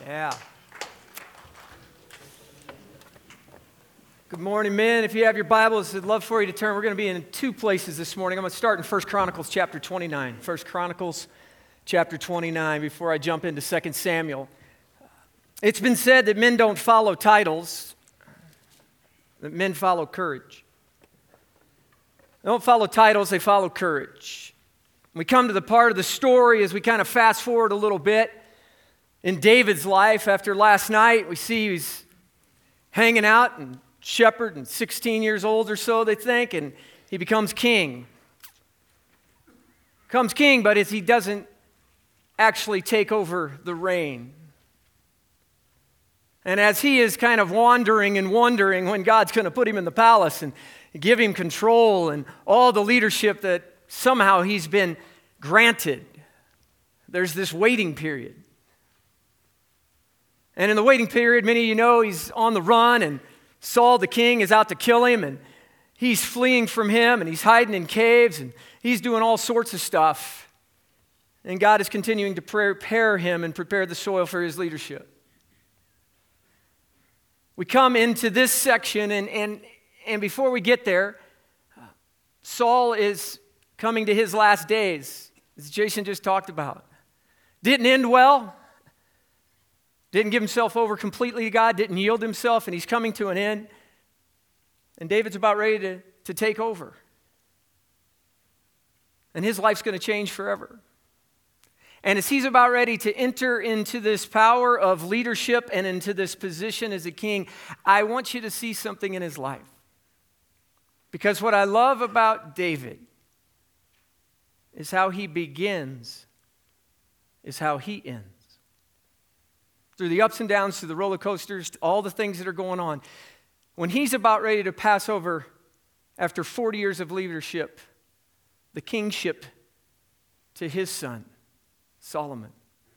Yeah. Good morning, men. If you have your Bibles, I'd love for you to turn. We're going to be in two places this morning. I'm going to start in 1 Chronicles chapter 29. 1 Chronicles chapter 29 before I jump into 2 Samuel. It's been said that men don't follow titles, that men follow courage. They don't follow titles, they follow courage. We come to the part of the story as we kind of fast forward a little bit. In David's life, after last night, we see he's hanging out and shepherd and 16 years old or so, they think, and he becomes king. Becomes king, but he doesn't actually take over the reign. And as he is kind of wandering and wondering when God's going to put him in the palace and give him control and all the leadership that somehow he's been granted, there's this waiting period. And in the waiting period, many of you know he's on the run, and Saul the king is out to kill him, and he's fleeing from him, and he's hiding in caves, and he's doing all sorts of stuff. And God is continuing to prepare him and prepare the soil for his leadership. We come into this section, and before we get there, Saul is coming to his last days, as Jason just talked about. Didn't end well. Didn't give himself over completely to God, didn't yield himself, and he's coming to an end. And David's about ready to take over. And his life's going to change forever. And as he's about ready to enter into this power of leadership and into this position as a king, I want you to see something in his life. Because what I love about David is how he begins, is how he ends. Through the ups and downs, through the roller coasters, all the things that are going on. When he's about ready to pass over, after 40 years of leadership, the kingship to his son, Solomon.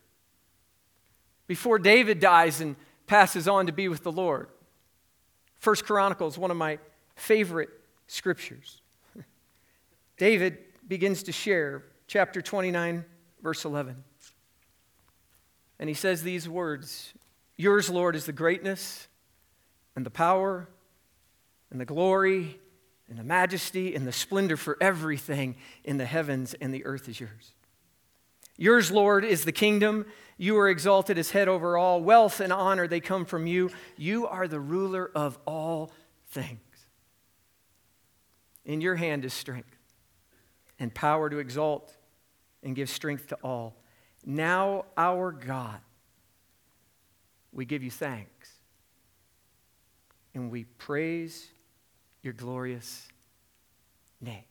Before David dies and passes on to be with the Lord. 1 Chronicles, one of my favorite scriptures. David begins to share, chapter 29, verse 11. And he says these words, "Yours, Lord, is the greatness and the power and the glory and the majesty and the splendor, for everything in the heavens and the earth is yours. Yours, Lord, is the kingdom. You are exalted as head over all. Wealth and honor, they come from you. You are the ruler of all things. In your hand is strength and power to exalt and give strength to all. Now, our God, we give you thanks, and we praise your glorious name."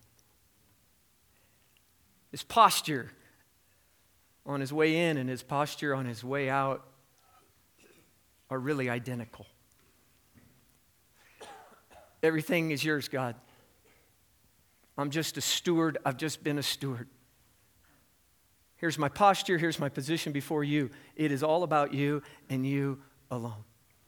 His posture on his way in and his posture on his way out are really identical. Everything is yours, God. I'm just a steward. I've just been a steward. Here's my posture, here's my position before you. It is all about you and you alone.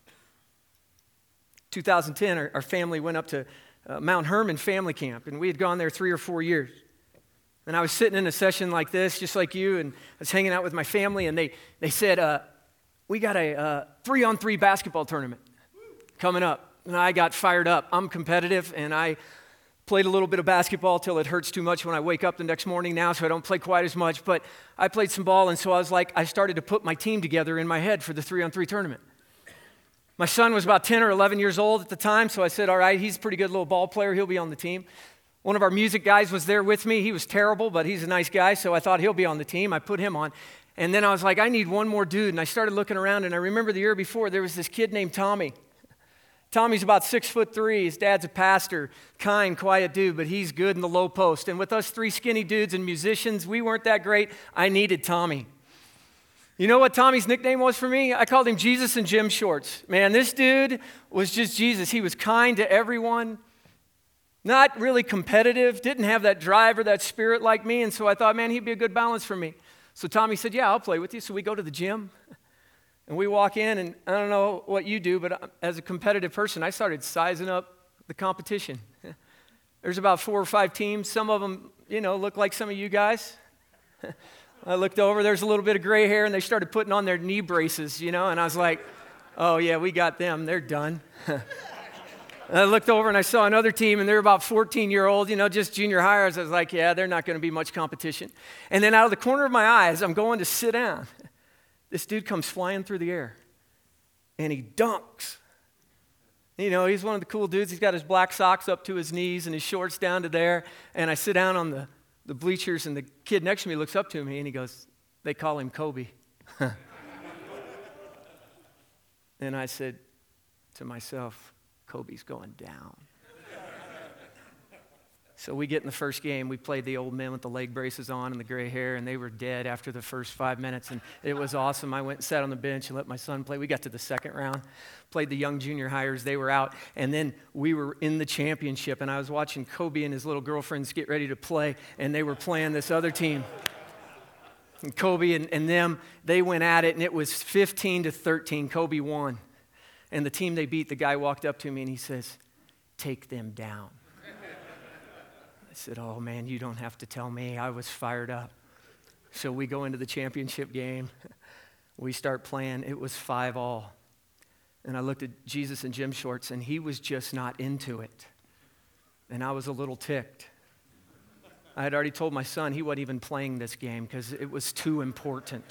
2010, our family went up to Mount Hermon Family Camp, and we had gone there 3 or 4 years. And I was sitting in a session like this, just like you, and I was hanging out with my family, and they said, we got a 3-on-3 basketball tournament coming up. And I got fired up. I'm competitive, and I played a little bit of basketball till it hurts too much when I wake up the next morning now, so I don't play quite as much. But I played some ball, and so I started to put my team together in my head for the 3-on-3 tournament. My son was about 10 or 11 years old at the time, so I said, all right, he's a pretty good little ball player. He'll be on the team. One of our music guys was there with me. He was terrible, but he's a nice guy, so I thought he'll be on the team. I put him on. And then I was like, I need one more dude. And I started looking around, and I remember the year before, there was this kid named Tommy. Tommy's about 6'3". His dad's a pastor, kind, quiet dude, but he's good in the low post. And with us 3 skinny dudes and musicians, we weren't that great. I needed Tommy. You know what Tommy's nickname was for me? I called him Jesus in gym shorts. Man, this dude was just Jesus. He was kind to everyone, not really competitive, didn't have that drive or that spirit like me. And so I thought, man, he'd be a good balance for me. So Tommy said, yeah, I'll play with you. So we go to the gym. And we walk in, and I don't know what you do, but as a competitive person, I started sizing up the competition. There's about 4 or 5 teams. Some of them, look like some of you guys. I looked over, there's a little bit of gray hair, and they started putting on their knee braces, and I was like, oh yeah, we got them, they're done. I looked over and I saw another team, and they're about 14-year-olds, just junior hires. I was like, yeah, they're not going to be much competition. And then out of the corner of my eye, as I'm going to sit down, this dude comes flying through the air, and he dunks. He's one of the cool dudes. He's got his black socks up to his knees and his shorts down to there. And I sit down on the bleachers, and the kid next to me looks up to me, and he goes, they call him Kobe. And I said to myself, Kobe's going down. So we get in the first game. We played the old men with the leg braces on and the gray hair, and they were dead after the first 5 minutes, and it was awesome. I went and sat on the bench and let my son play. We got to the second round, played the young junior hires. They were out, and then we were in the championship, and I was watching Kobe and his little girlfriends get ready to play, and they were playing this other team. And Kobe and them, they went at it, and it was 15-13. Kobe won. And the team they beat, the guy walked up to me and he says, take them down. I said, oh man, you don't have to tell me. I was fired up. So we go into the championship game. We start playing. It was 5-5. And I looked at Jesus in gym shorts, and he was just not into it. And I was a little ticked. I had already told my son he wasn't even playing this game because it was too important.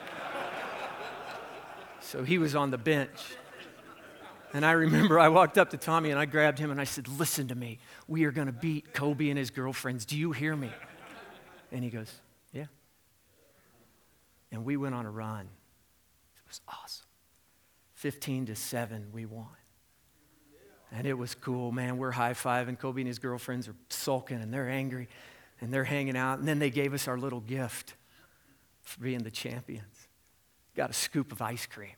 So he was on the bench. And I remember I walked up to Tommy and I grabbed him and I said, listen to me. We are going to beat Kobe and his girlfriends. Do you hear me? And he goes, yeah. And we went on a run. It was awesome. 15-7, we won. And it was cool, man. We're high-fiving. Kobe and his girlfriends are sulking and they're angry and they're hanging out. And then they gave us our little gift for being the champions. Got a scoop of ice cream.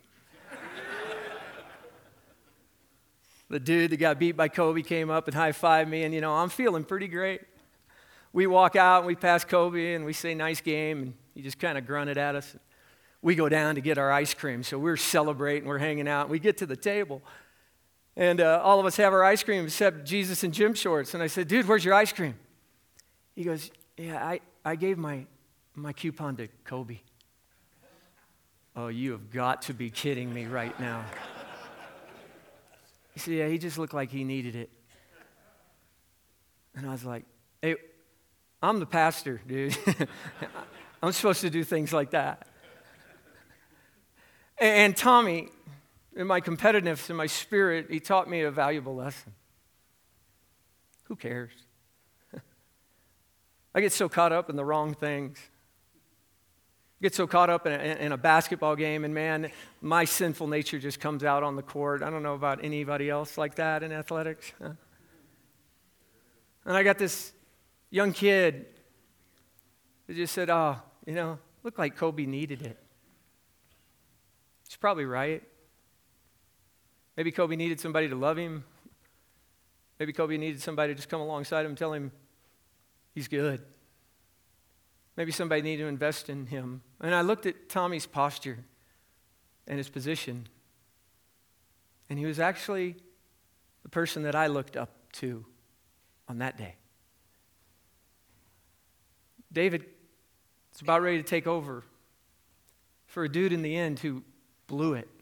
The dude that got beat by Kobe came up and high-fived me, and, I'm feeling pretty great. We walk out, and we pass Kobe, and we say, nice game, and he just kind of grunted at us. We go down to get our ice cream, so we're celebrating, we're hanging out. We get to the table, and all of us have our ice cream except Jesus in gym shorts. And I said, dude, where's your ice cream? He goes, yeah, I gave my coupon to Kobe. Oh, you have got to be kidding me right now. He said, yeah, he just looked like he needed it. And I was like, hey, I'm the pastor, dude. I'm supposed to do things like that. And Tommy, in my competitiveness, in my spirit, he taught me a valuable lesson. Who cares? I get so caught up in the wrong things. Get so caught up in a basketball game, and man, my sinful nature just comes out on the court. I don't know about anybody else like that in athletics. And I got this young kid who just said, looked like Kobe needed it. He's probably right. Maybe Kobe needed somebody to love him. Maybe Kobe needed somebody to just come alongside him and tell him he's good. Maybe somebody needed to invest in him. And I looked at Tommy's posture and his position, and he was actually the person that I looked up to on that day. David is about ready to take over for a dude in the end who blew it.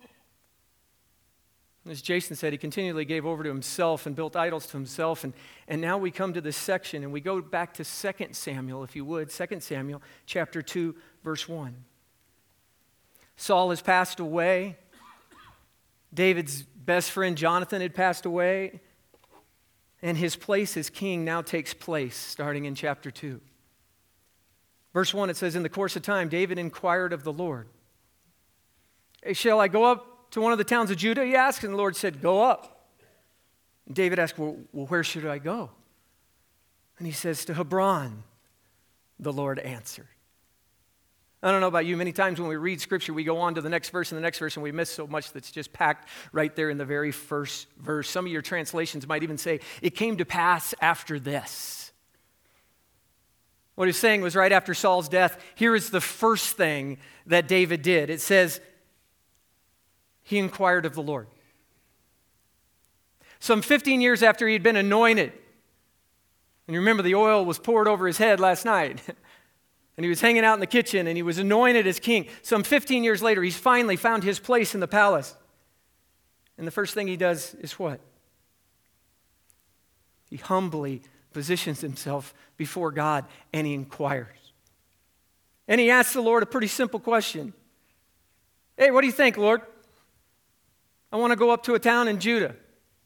As Jason said, he continually gave over to himself and built idols to himself. And now we come to this section, and we go back to 2 Samuel, if you would. 2 Samuel chapter 2, verse 1. Saul has passed away. David's best friend Jonathan had passed away. And his place as king now takes place, starting in chapter 2. Verse 1, it says, in the course of time, David inquired of the Lord. Hey, shall I go up to one of the towns of Judah, he asked, and the Lord said, go up. And David asked, well, where should I go? And he says, to Hebron, the Lord answered. I don't know about you, many times when we read Scripture, we go on to the next verse and the next verse, and we miss so much that's just packed right there in the very first verse. Some of your translations might even say, it came to pass after this. What he's saying was right after Saul's death, here is the first thing that David did. It says, he inquired of the Lord. Some 15 years after he had been anointed, and you remember the oil was poured over his head last night, And he was hanging out in the kitchen, and he was anointed as king. Some 15 years later, he's finally found his place in the palace. And the first thing he does is what? He humbly positions himself before God, and he inquires. And he asks the Lord a pretty simple question. Hey, what do you think, Lord? I want to go up to a town in Judah.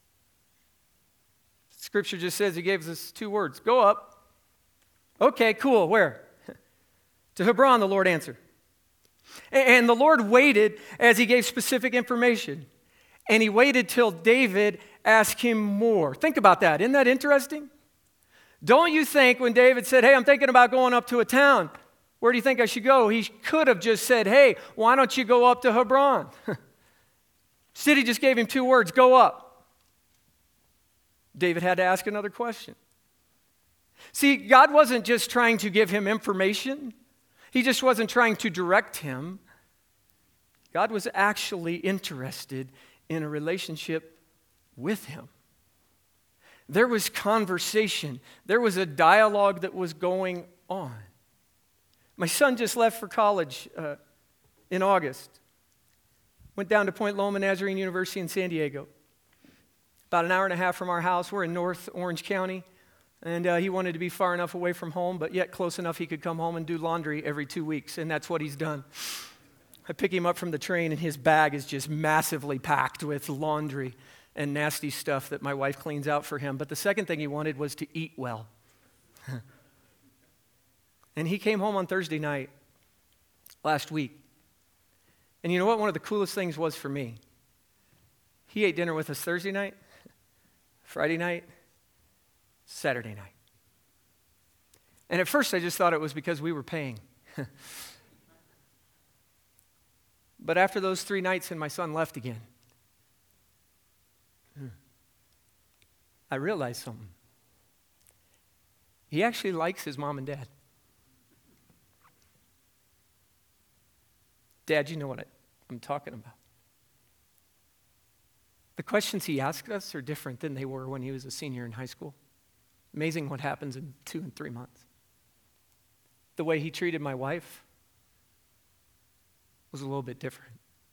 Scripture just says he gave us 2 words. Go up. Okay, cool. Where? To Hebron, the Lord answered. And the Lord waited as he gave specific information. And he waited till David asked him more. Think about that. Isn't that interesting? Don't you think when David said, hey, I'm thinking about going up to a town, where do you think I should go? He could have just said, hey, why don't you go up to Hebron? Instead, he just gave him 2 words, go up. David had to ask another question. See, God wasn't just trying to give him information. He just wasn't trying to direct him. God was actually interested in a relationship with him. There was conversation. There was a dialogue that was going on. My son just left for college in August. Went down to Point Loma Nazarene University in San Diego. About an hour and a half from our house. We're in North Orange County. And he wanted to be far enough away from home, but yet close enough he could come home and do laundry every 2 weeks. And that's what he's done. I pick him up from the train, and his bag is just massively packed with laundry and nasty stuff that my wife cleans out for him. But the second thing he wanted was to eat well. And he came home on Thursday night last week. And you know what one of the coolest things was for me? He ate dinner with us Thursday night, Friday night, Saturday night. And at first I just thought it was because we were paying. But after those 3 nights and my son left again, I realized something. He actually likes his mom and dad. Dad, you know what I'm talking about. The questions he asked us are different than they were when he was a senior in high school. Amazing what happens in 2 and 3 months. The way he treated my wife was a little bit different.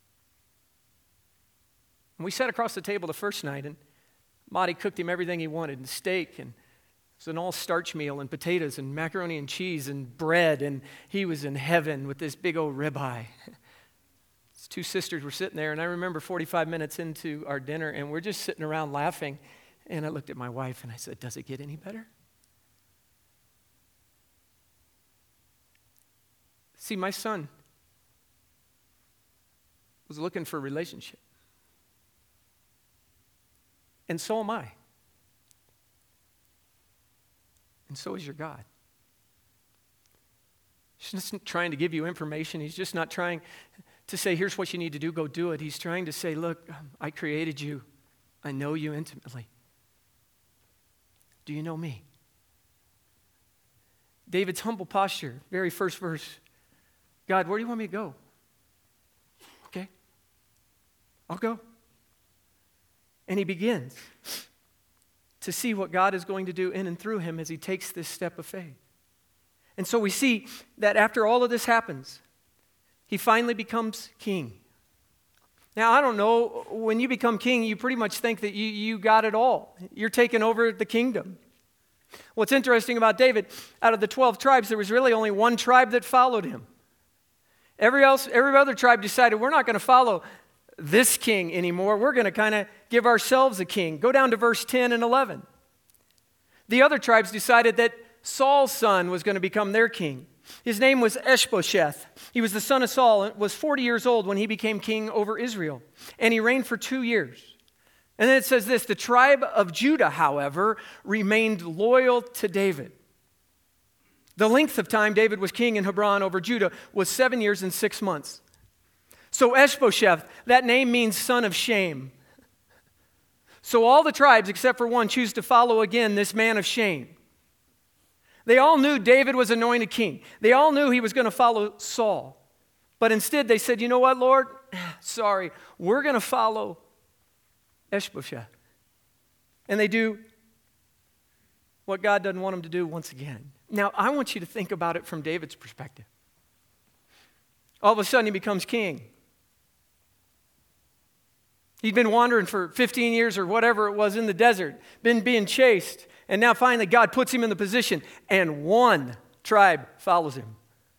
And we sat across the table the first night, and Marty cooked him everything he wanted, and steak, and it was an all-starch meal, and potatoes, and macaroni and cheese, and bread, and he was in heaven with this big old ribeye. His 2 sisters were sitting there, and I remember 45 minutes into our dinner, and we're just sitting around laughing, and I looked at my wife, and I said, does it get any better? See, my son was looking for a relationship. And so am I. And so is your God. He's just trying to give you information. He's just not trying to say, here's what you need to do, go do it. He's trying to say, look, I created you. I know you intimately. Do you know me? David's humble posture, very first verse. God, where do you want me to go? Okay, I'll go. And he begins to see what God is going to do in and through him as he takes this step of faith. And so we see that after all of this happens, he finally becomes king. Now, I don't know, when you become king, you pretty much think that you got it all. You're taking over the kingdom. What's interesting about David, out of the 12 tribes, there was really only 1 tribe that followed him. Every other tribe decided, we're not going to follow this king anymore. We're going to kind of give ourselves a king. Go down to verse 10 and 11. The other tribes decided that Saul's son was going to become their king. His name was Ishbosheth. He was the son of Saul and was 40 years old when he became king over Israel. And he reigned for 2 years. And then it says this, the tribe of Judah, however, remained loyal to David. The length of time David was king in Hebron over Judah was 7 years and 6 months. So Ishbosheth, that name means son of shame. So all the tribes except for 1 choose to follow again this man of shame. They all knew David was anointed king. They all knew he was going to follow Saul. But instead they said, you know what, Lord? Sorry, we're going to follow Ishbosheth. And they do what God doesn't want them to do once again. Now, I want you to think about it from David's perspective. All of a sudden, he becomes king. He'd been wandering for 15 years or whatever it was in the desert, been being chased, and now finally God puts him in the position, and one tribe follows him.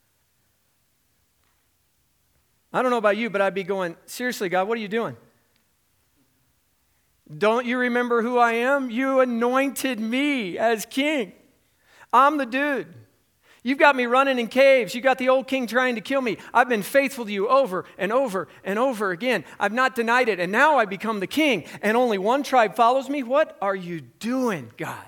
I don't know about you, but I'd be going, seriously, God, what are you doing? Don't you remember who I am? You anointed me as king. I'm the dude. You've got me running in caves. You got the old king trying to kill me. I've been faithful to you over and over and over again. I've not denied it, and now I become the king, and only one tribe follows me? What are you doing, God?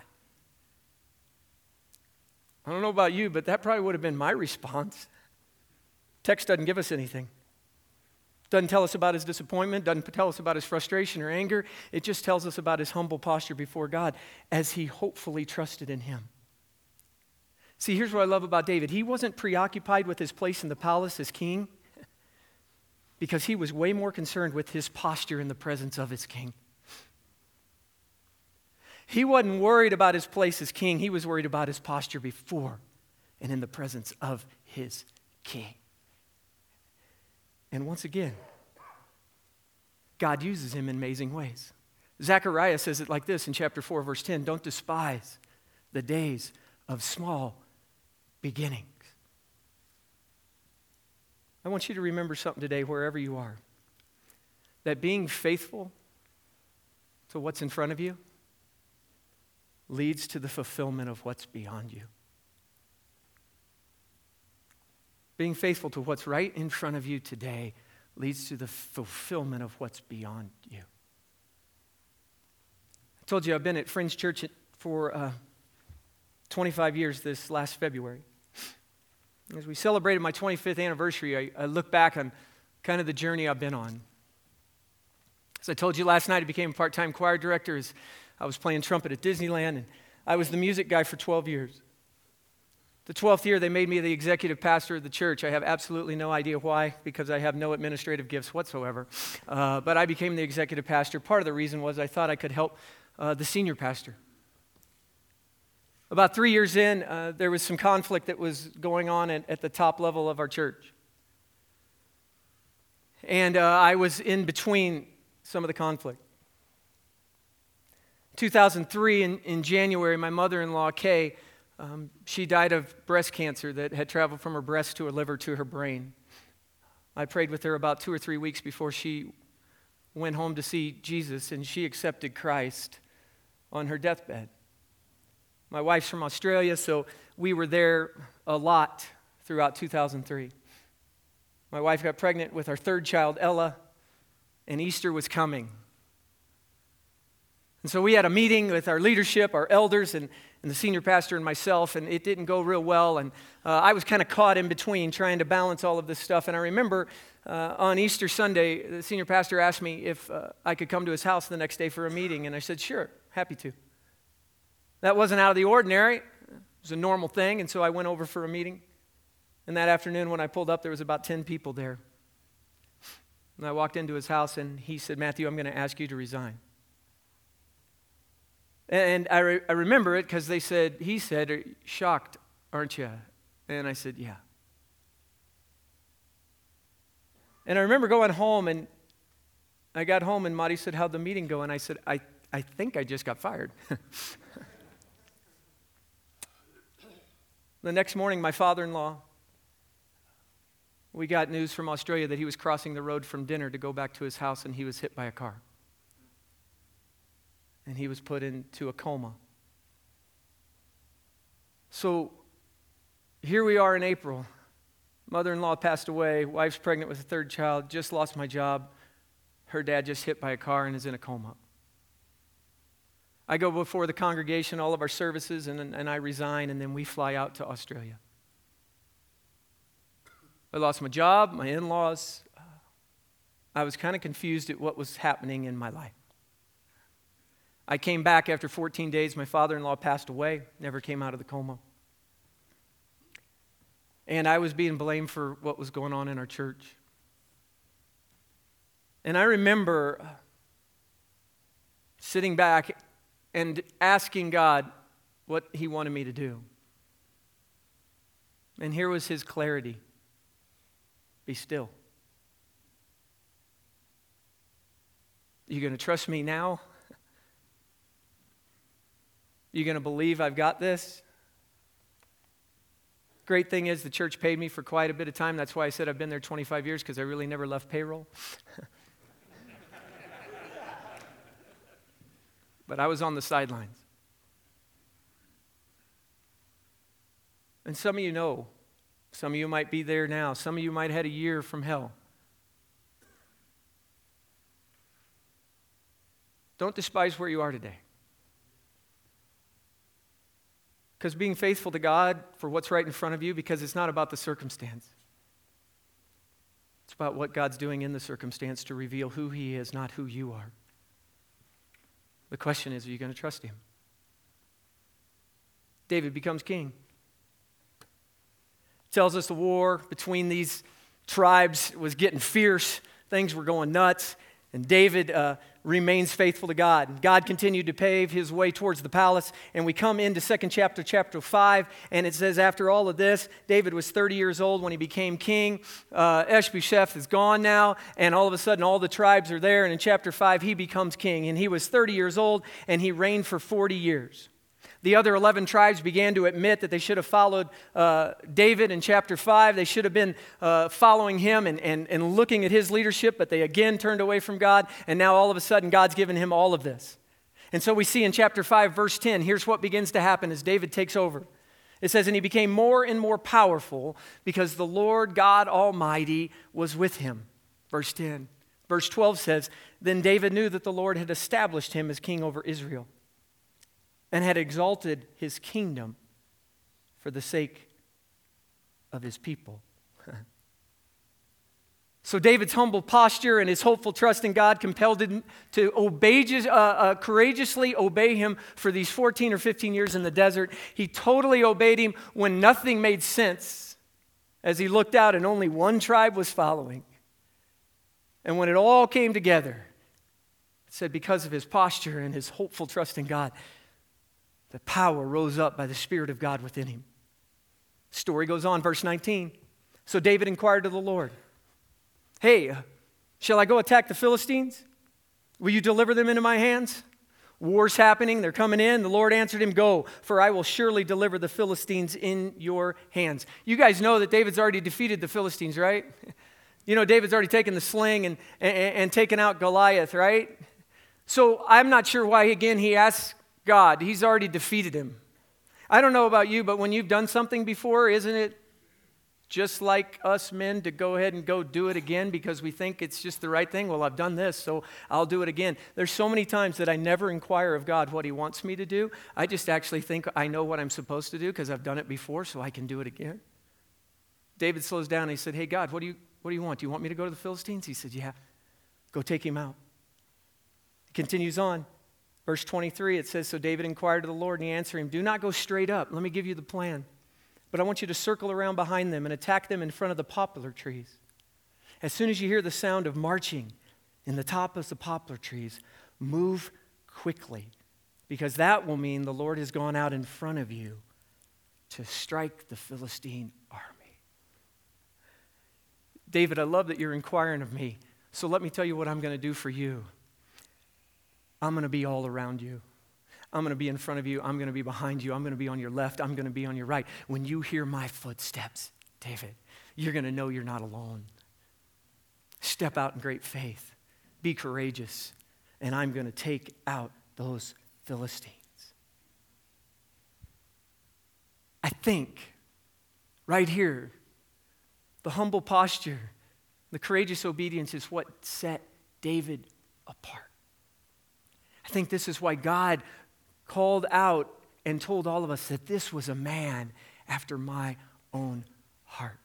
I don't know about you, but that probably would have been my response. Text doesn't give us anything. Doesn't tell us about his disappointment, doesn't tell us about his frustration or anger. It just tells us about his humble posture before God as he hopefully trusted in him. See, here's what I love about David. He wasn't preoccupied with his place in the palace as king because he was way more concerned with his posture in the presence of his king. He wasn't worried about his place as king. He was worried about his posture before and in the presence of his king. And once again, God uses him in amazing ways. Zechariah says it like this in chapter 4, verse 10, don't despise the days of small beginnings. I want you to remember something today, wherever you are, that being faithful to what's in front of you leads to the fulfillment of what's beyond you. Being faithful to what's right in front of you today leads to the fulfillment of what's beyond you. I told you I've been at Friends Church for 25 years this last February. As we celebrated my 25th anniversary, I look back on kind of the journey I've been on. As I told you last night, I became a part-time choir director as I was playing trumpet at Disneyland, and I was the music guy for 12 years. The 12th year, they made me the executive pastor of the church. I have absolutely no idea why, because I have no administrative gifts whatsoever. But I became the executive pastor. Part of the reason was I thought I could help the senior pastor. About 3 years in, there was some conflict that was going on at the top level of our church. And I was in between some of the conflict. 2003, in January, my mother-in-law, Kay, she died of breast cancer that had traveled from her breast to her liver to her brain. I prayed with her about 2 or 3 weeks before she went home to see Jesus, and she accepted Christ on her deathbed. My wife's from Australia, so we were there a lot throughout 2003. My wife got pregnant with our third child, Ella, and Easter was coming. And so we had a meeting with our leadership, our elders, and the senior pastor and myself, and it didn't go real well. And I was kind of caught in between trying to balance all of this stuff. And I remember on Easter Sunday, the senior pastor asked me if I could come to his house the next day for a meeting. And I said, sure, happy to. That wasn't out of the ordinary. It was a normal thing. And so I went over for a meeting. And that afternoon when I pulled up, there was about 10 people there. And I walked into his house, and he said, Matthew, I'm going to ask you to resign. And I remember it because he said, shocked, aren't you? And I said, yeah. And I remember going home, and I got home, and Marty said, how'd the meeting go? And I said, I think I just got fired. The next morning, my father-in-law, we got news from Australia that he was crossing the road from dinner to go back to his house, and he was hit by a car. And he was put into a coma. So here we are in April. Mother-in-law passed away. Wife's pregnant with a third child. Just lost my job. Her dad just hit by a car and is in a coma. I go before the congregation, all of our services, and I resign, and then we fly out to Australia. I lost my job, my in-laws. I was kind of confused at what was happening in my life. I came back after 14 days. My father-in-law passed away, never came out of the coma. And I was being blamed for what was going on in our church. And I remember sitting back and asking God what he wanted me to do. And here was his clarity. Be still. You going to trust me now? You going to believe I've got this? Great thing is the church paid me for quite a bit of time. That's why I said I've been there 25 years, because I really never left payroll. But I was on the sidelines. And some of you know, some of you might be there now. Some of you might have had a year from hell. Don't despise where you are today. Because being faithful to God for what's right in front of you, because it's not about the circumstance. It's about what God's doing in the circumstance to reveal who He is, not who you are. The question is, are you going to trust Him? David becomes king. Tells us the war between these tribes was getting fierce. Things were going nuts. And David remains faithful to God. God continued to pave his way towards the palace. And we come into chapter 5. And it says, after all of this, David was 30 years old when he became king. Ishbosheth is gone now. And all of a sudden, all the tribes are there. And in chapter 5, he becomes king. And he was 30 years old. And he reigned for 40 years. The other 11 tribes began to admit that they should have followed David in chapter 5. They should have been following him and looking at his leadership, but they again turned away from God, and now all of a sudden God's given him all of this. And so we see in chapter 5, verse 10, here's what begins to happen as David takes over. It says, and he became more and more powerful because the Lord God Almighty was with him. Verse 10. Verse 12 says, then David knew that the Lord had established him as king over Israel, and had exalted his kingdom for the sake of his people. So David's humble posture and his hopeful trust in God compelled him to courageously obey him for these 14 or 15 years in the desert. He totally obeyed him when nothing made sense, as he looked out and only one tribe was following. And when it all came together, it said because of his posture and his hopeful trust in God, the power rose up by the Spirit of God within him. Story goes on, verse 19. So David inquired of the Lord, hey, shall I go attack the Philistines? Will you deliver them into my hands? War's happening, they're coming in. The Lord answered him, go, for I will surely deliver the Philistines in your hands. You guys know that David's already defeated the Philistines, right? You know, David's already taken the sling and taken out Goliath, right? So I'm not sure why, again, he asks God. He's already defeated him. I don't know about you, but when you've done something before, isn't it just like us men to go ahead and go do it again because we think it's just the right thing? Well, I've done this, so I'll do it again. There's so many times that I never inquire of God what He wants me to do. I just actually think I know what I'm supposed to do because I've done it before, so I can do it again. David slows down and he said, hey, God, what do you want? Do you want me to go to the Philistines? He said, yeah, go take him out. He continues on. Verse 23, it says, so David inquired of the Lord, and He answered him, do not go straight up. Let me give you the plan. But I want you to circle around behind them and attack them in front of the poplar trees. As soon as you hear the sound of marching in the top of the poplar trees, move quickly, because that will mean the Lord has gone out in front of you to strike the Philistine army. David, I love that you're inquiring of me. So let me tell you what I'm going to do for you. I'm going to be all around you. I'm going to be in front of you. I'm going to be behind you. I'm going to be on your left. I'm going to be on your right. When you hear my footsteps, David, you're going to know you're not alone. Step out in great faith. Be courageous. And I'm going to take out those Philistines. I think right here, the humble posture, the courageous obedience is what set David apart. I think this is why God called out and told all of us that this was a man after my own heart.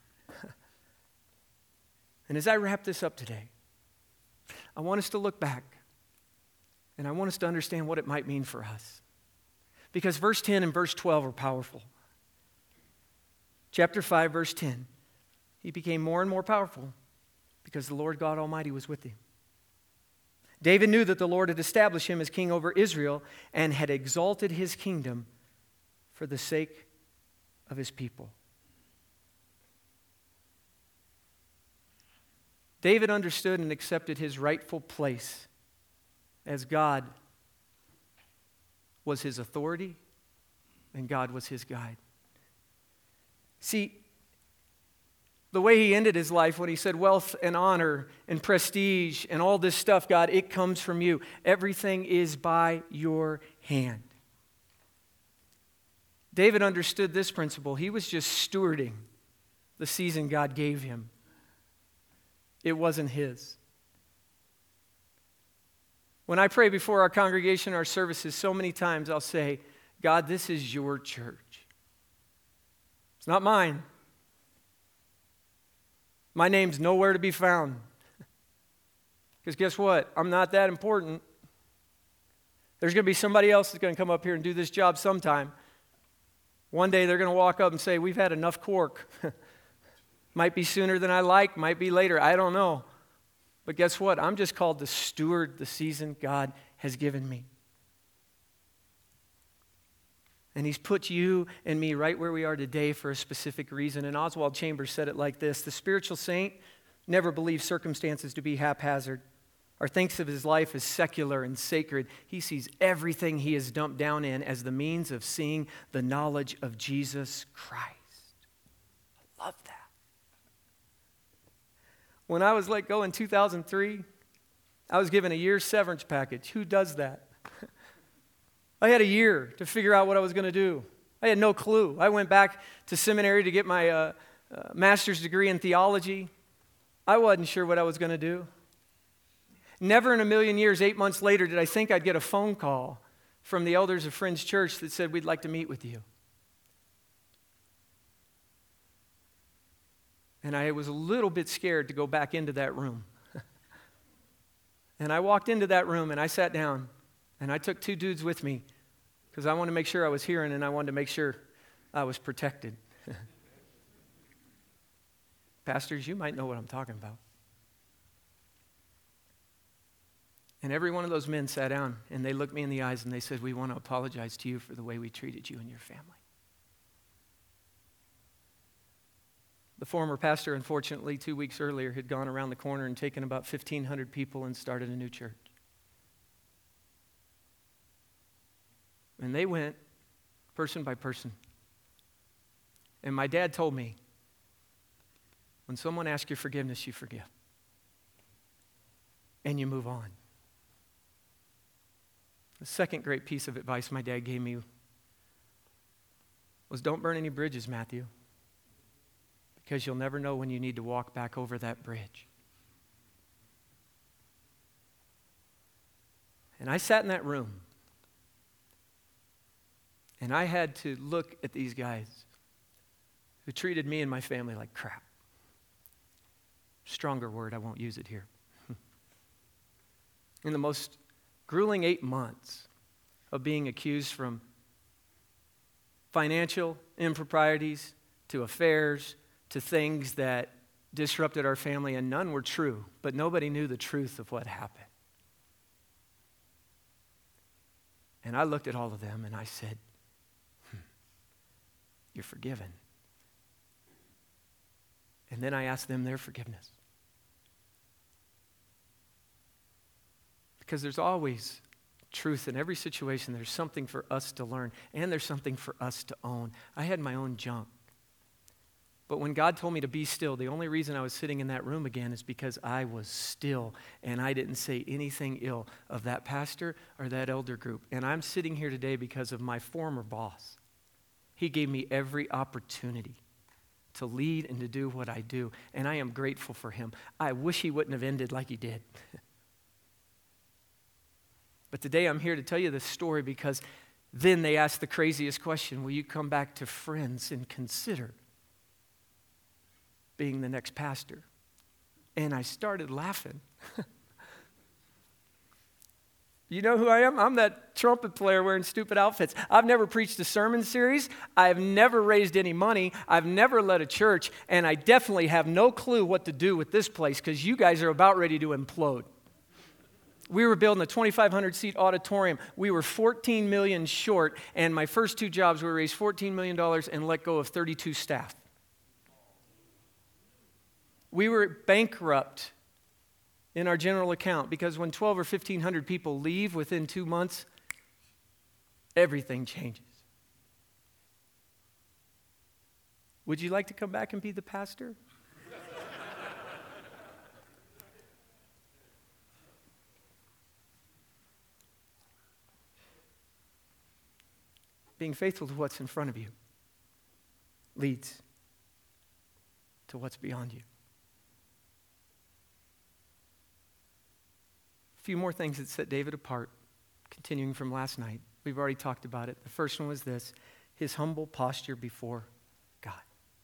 And as I wrap this up today, I want us to look back and I want us to understand what it might mean for us. Because verse 10 and verse 12 are powerful. Chapter 5, verse 10, he became more and more powerful because the Lord God Almighty was with him. David knew that the Lord had established him as king over Israel and had exalted his kingdom for the sake of his people. David understood and accepted his rightful place as God was his authority and God was his guide. See, the way he ended his life when he said wealth and honor and prestige and all this stuff, God, it comes from you. Everything is by your hand. David understood this principle. He was just stewarding the season God gave him. It wasn't his. When I pray before our congregation, our services, so many times I'll say, God, this is your church. It's not mine. My name's nowhere to be found. Because guess what? I'm not that important. There's going to be somebody else that's going to come up here and do this job sometime. One day they're going to walk up and say, we've had enough cork. Might be sooner than I like, might be later, I don't know. But guess what? I'm just called to steward the season God has given me. And he's put you and me right where we are today for a specific reason. And Oswald Chambers said it like this: the spiritual saint never believes circumstances to be haphazard or thinks of his life as secular and sacred. He sees everything he is dumped down in as the means of seeing the knowledge of Jesus Christ. I love that. When I was let go in 2003, I was given a year's severance package. Who does that? I had a year to figure out what I was going to do. I had no clue. I went back to seminary to get my master's degree in theology. I wasn't sure what I was going to do. Never in a million years, 8 months later, did I think I'd get a phone call from the elders of Friends Church that said, we'd like to meet with you. And I was a little bit scared to go back into that room. And I walked into that room and I sat down and I took 2 dudes with me because I wanted to make sure I was hearing and I wanted to make sure I was protected. Pastors, you might know what I'm talking about. And every one of those men sat down and they looked me in the eyes and they said, we want to apologize to you for the way we treated you and your family. The former pastor, unfortunately, 2 weeks earlier had gone around the corner and taken about 1,500 people and started a new church. And they went person by person. And my dad told me, when someone asks you forgiveness, you forgive. And you move on. The second great piece of advice my dad gave me was don't burn any bridges, Matthew. Because you'll never know when you need to walk back over that bridge. And I sat in that room, and I had to look at these guys who treated me and my family like crap. Stronger word, I won't use it here. In the most grueling 8 months of being accused from financial improprieties to affairs to things that disrupted our family, and none were true, but nobody knew the truth of what happened. And I looked at all of them and I said, you're forgiven. And then I asked them their forgiveness. Because there's always truth in every situation. There's something for us to learn, and there's something for us to own. I had my own junk. But when God told me to be still, the only reason I was sitting in that room again is because I was still, and I didn't say anything ill of that pastor or that elder group. And I'm sitting here today because of my former boss. He gave me every opportunity to lead and to do what I do, and I am grateful for him. I wish he wouldn't have ended like he did. But today I'm here to tell you this story because then they asked the craziest question, will you come back to Friends and consider being the next pastor? And I started laughing. You know who I am? I'm that trumpet player wearing stupid outfits. I've never preached a sermon series. I've never raised any money. I've never led a church. And I definitely have no clue what to do with this place because you guys are about ready to implode. We were building a 2,500 seat auditorium. We were $14 million short. And my first 2 jobs, we raised $14 million and let go of 32 staff. We were bankrupt in our general account, because when 12 or 1,500 people leave within 2 months, everything changes. Would you like to come back and be the pastor? Being faithful to what's in front of you leads to what's beyond you. A few more things that set David apart, continuing from last night. We've already talked about it. The first one was this: his humble posture before God.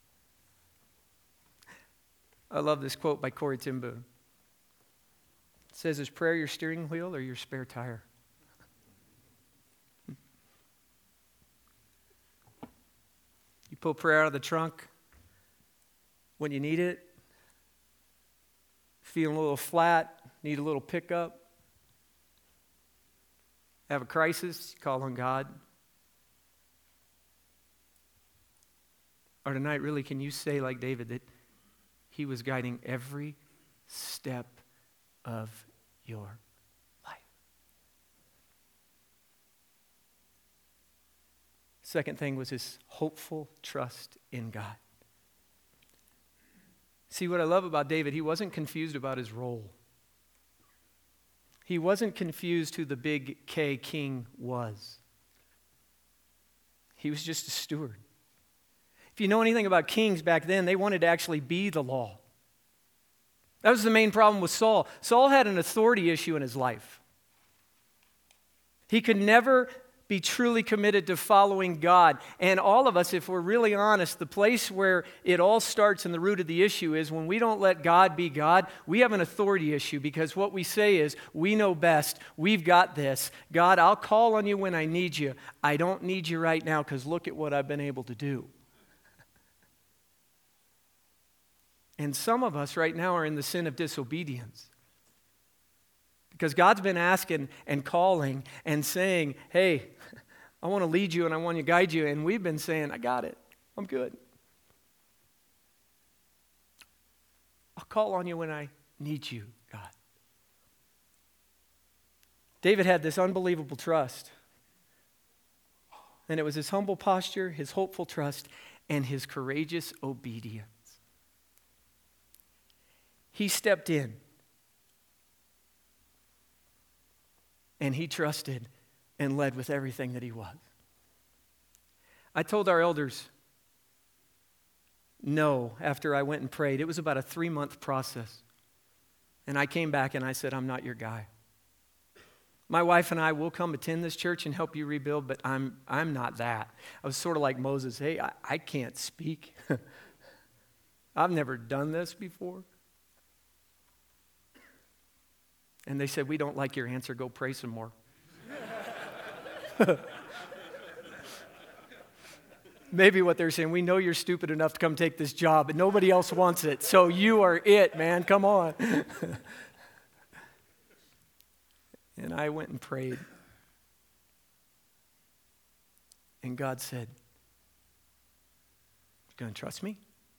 I love this quote by Corrie ten Boom. It says, "Is prayer your steering wheel or your spare tire?" You pull prayer out of the trunk when you need it, feeling a little flat, need a little pickup, have a crisis, you call on God. Or tonight, really, can you say like David that he was guiding every step of your life? Second thing was his hopeful trust in God. See, what I love about David, he wasn't confused about his role. He wasn't confused who the big K king was. He was just a steward. If you know anything about kings back then, they wanted to actually be the law. That was the main problem with Saul. Saul had an authority issue in his life. He could never be truly committed to following God. And all of us, if we're really honest, the place where it all starts and the root of the issue is when we don't let God be God, we have an authority issue, because what we say is, we know best, we've got this. God, I'll call on you when I need you. I don't need you right now because look at what I've been able to do. And some of us right now are in the sin of disobedience. Because God's been asking and calling and saying, hey, I want to lead you and I want to guide you. And we've been saying, I got it. I'm good. I'll call on you when I need you, God. David had this unbelievable trust. And it was his humble posture, his hopeful trust, and his courageous obedience. He stepped in. And he trusted and led with everything that he was. I told our elders no after I went and prayed. It was about a 3-month process. And I came back and I said, I'm not your guy. My wife and I will come attend this church and help you rebuild, but I'm not that. I was sort of like Moses. Hey, I can't speak. I've never done this before. And they said, we don't like your answer. Go pray some more. Maybe what they're saying, we know you're stupid enough to come take this job, but nobody else wants it. So you are it, man. Come on. And I went and prayed. And God said, you going to trust me?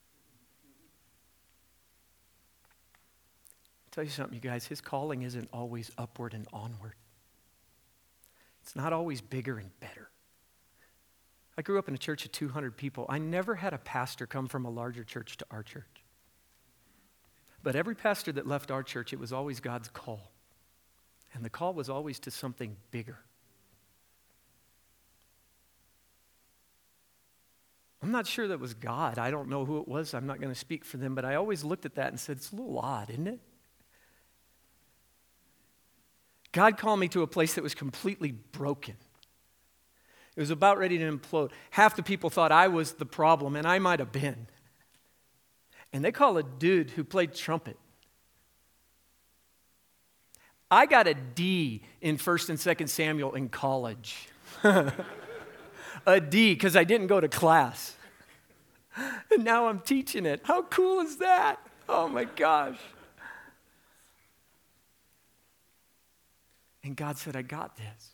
I'll tell you something, you guys, his calling isn't always upward and onward. It's not always bigger and better. I grew up in a church of 200 people. I never had a pastor come from a larger church to our church. But every pastor that left our church, it was always God's call. And the call was always to something bigger. I'm not sure that was God. I don't know who it was. I'm not going to speak for them. But I always looked at that and said, it's a little odd, isn't it? God called me to a place that was completely broken. It was about ready to implode. Half the people thought I was the problem, and I might have been. And they call a dude who played trumpet. I got a D in 1st and 2nd Samuel in college. A D, because I didn't go to class. And now I'm teaching it. How cool is that? Oh my gosh. And God said, I got this.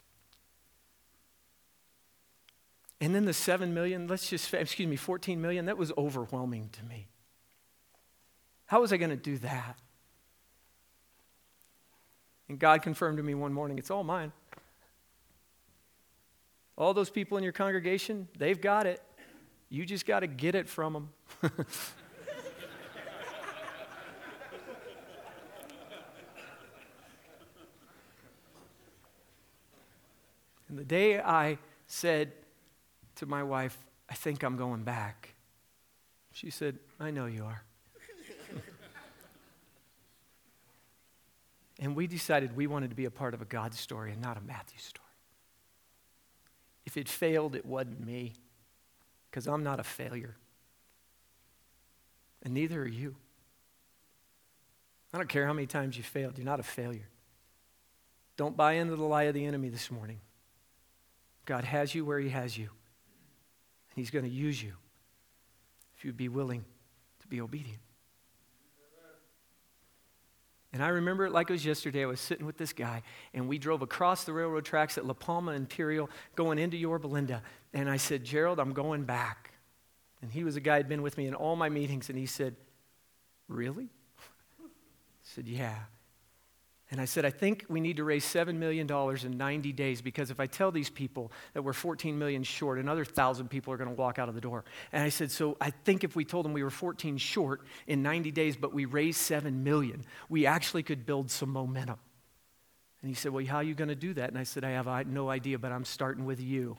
And then the 7 million, 14 million, that was overwhelming to me. How was I going to do that? And God confirmed to me one morning, it's all mine. All those people in your congregation, they've got it. You just got to get it from them. And the day I said to my wife, I think I'm going back, she said, I know you are. And we decided we wanted to be a part of a God story and not a Matthew story. If it failed, it wasn't me, because I'm not a failure. And neither are you. I don't care how many times you failed, you're not a failure. Don't buy into the lie of the enemy this morning. God has you where he has you. And he's going to use you if you'd be willing to be obedient. And I remember it like it was yesterday. I was sitting with this guy, and we drove across the railroad tracks at La Palma Imperial, going into Yorba Linda. And I said, Gerald, I'm going back. And he was a guy who had been with me in all my meetings, and he said, really? I said, yeah. And I said, I think we need to raise $7 million in 90 days, because if I tell these people that we're 14 million short, another 1,000 people are going to walk out of the door. And I said, so I think if we told them we were 14 short in 90 days, but we raised 7 million, we actually could build some momentum. And he said, well, how are you going to do that? And I said, I have no idea, but I'm starting with you.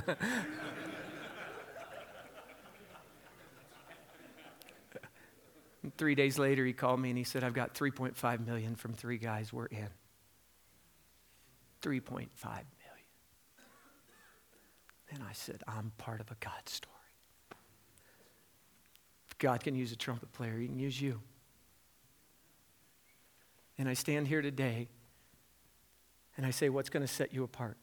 And 3 days later, he called me and he said, I've got 3.5 million from 3 guys. We're in. 3.5 million. And I said, I'm part of a God story. If God can use a trumpet player, he can use you. And I stand here today and I say, what's going to set you apart?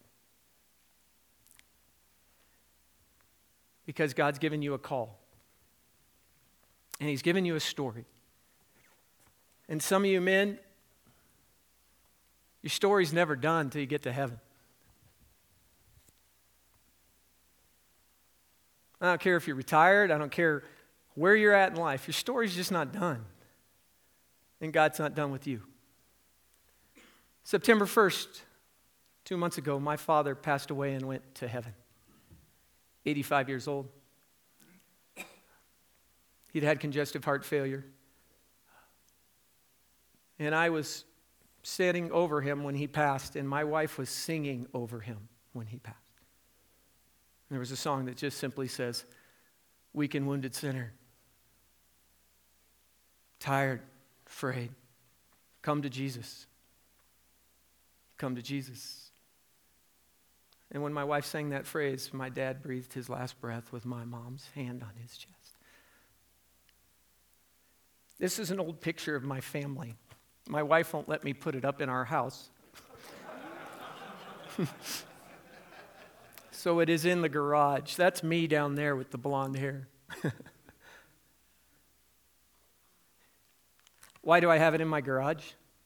Because God's given you a call. And he's given you a story. And some of you men, your story's never done until you get to heaven. I don't care if you're retired. I don't care where you're at in life. Your story's just not done. And God's not done with you. September 1st, 2 months ago, my father passed away and went to heaven. 85 years old. He'd had congestive heart failure. And I was sitting over him when he passed, and my wife was singing over him when he passed. And there was a song that just simply says, weak and wounded sinner, tired, afraid, come to Jesus. Come to Jesus. And when my wife sang that phrase, my dad breathed his last breath with my mom's hand on his chest. This is an old picture of my family. My wife won't let me put it up in our house. So it is in the garage. That's me down there with the blonde hair. Why do I have it in my garage?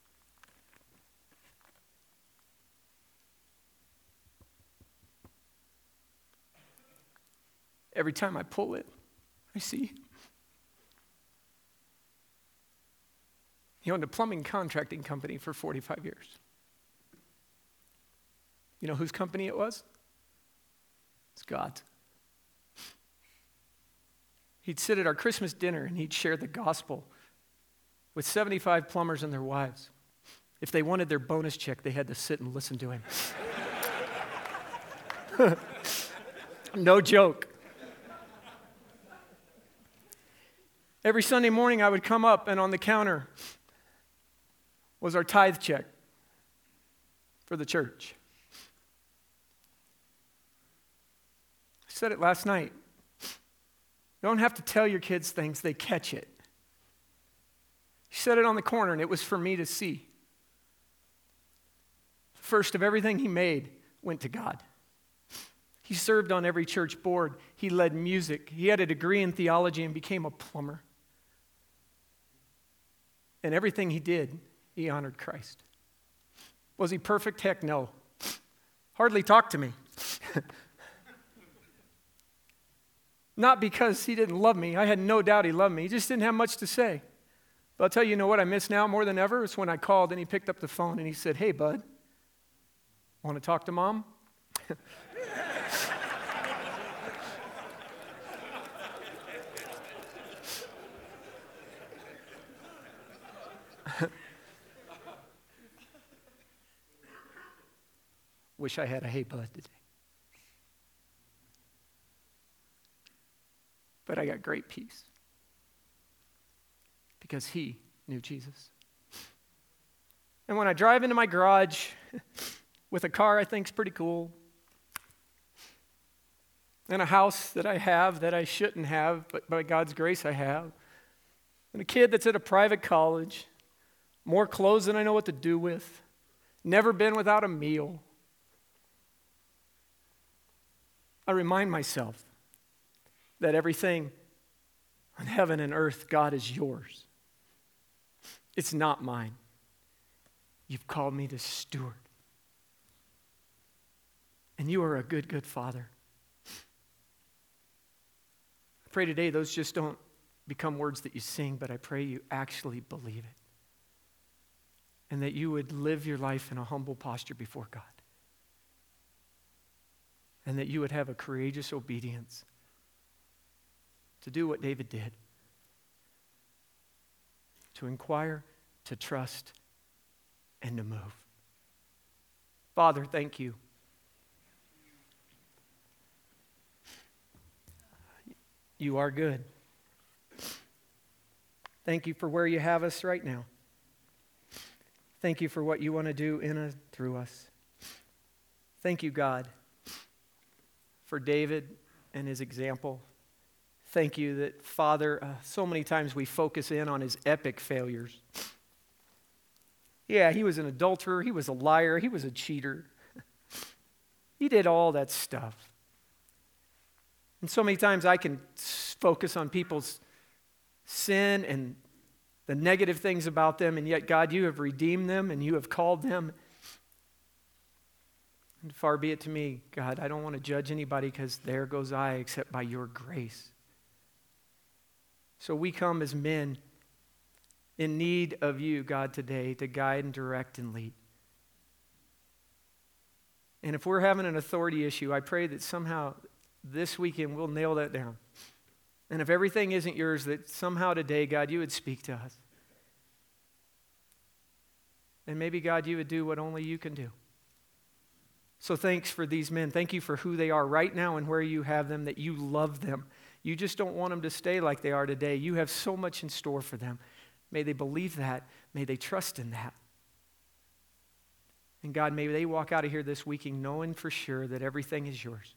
Every time I pull it, I see he owned a plumbing contracting company for 45 years. You know whose company it was? It's God's. He'd sit at our Christmas dinner and he'd share the gospel with 75 plumbers and their wives. If they wanted their bonus check, they had to sit and listen to him. No joke. Every Sunday morning I would come up, and on the counter was our tithe check for the church. I said it last night. You don't have to tell your kids things, they catch it. He set it on the corner, and it was for me to see. First of everything he made went to God. He served on every church board. He led music. He had a degree in theology and became a plumber. And everything he did, he honored Christ. Was he perfect? Heck no. Hardly talked to me. Not because he didn't love me. I had no doubt he loved me. He just didn't have much to say. But I'll tell you, you know what I miss now more than ever? It's when I called and he picked up the phone and he said, "Hey, bud, want to talk to Mom?" Wish I had a "hey, bud" today. But I got great peace because he knew Jesus. And when I drive into my garage with a car I think's pretty cool, and a house that I have that I shouldn't have, but by God's grace I have, and a kid that's at a private college, more clothes than I know what to do with, never been without a meal, I remind myself that everything on heaven and earth, God, is yours. It's not mine. You've called me to steward. And you are a good, good Father. I pray today those just don't become words that you sing, but I pray you actually believe it. And that you would live your life in a humble posture before God. And that you would have a courageous obedience to do what David did. To inquire, to trust, and to move. Father, thank you. You are good. Thank you for where you have us right now. Thank you for what you want to do in and through us. Thank you, God, for David and his example. Thank you that, Father, so many times we focus in on his epic failures. Yeah, he was an adulterer, he was a liar, he was a cheater. He did all that stuff. And so many times I can focus on people's sin and the negative things about them, and yet, God, you have redeemed them and you have called them. And far be it to me, God, I don't want to judge anybody because there goes I, except by your grace. So we come as men in need of you, God, today to guide and direct and lead. And if we're having an authority issue, I pray that somehow this weekend we'll nail that down. And if everything isn't yours, that somehow today, God, you would speak to us. And maybe, God, you would do what only you can do. So thanks for these men. Thank you for who they are right now and where you have them, that you love them. You just don't want them to stay like they are today. You have so much in store for them. May they believe that. May they trust in that. And God, may they walk out of here this weekend knowing for sure that everything is yours.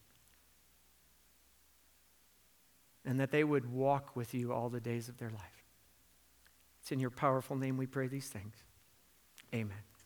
And that they would walk with you all the days of their life. It's in your powerful name we pray these things. Amen.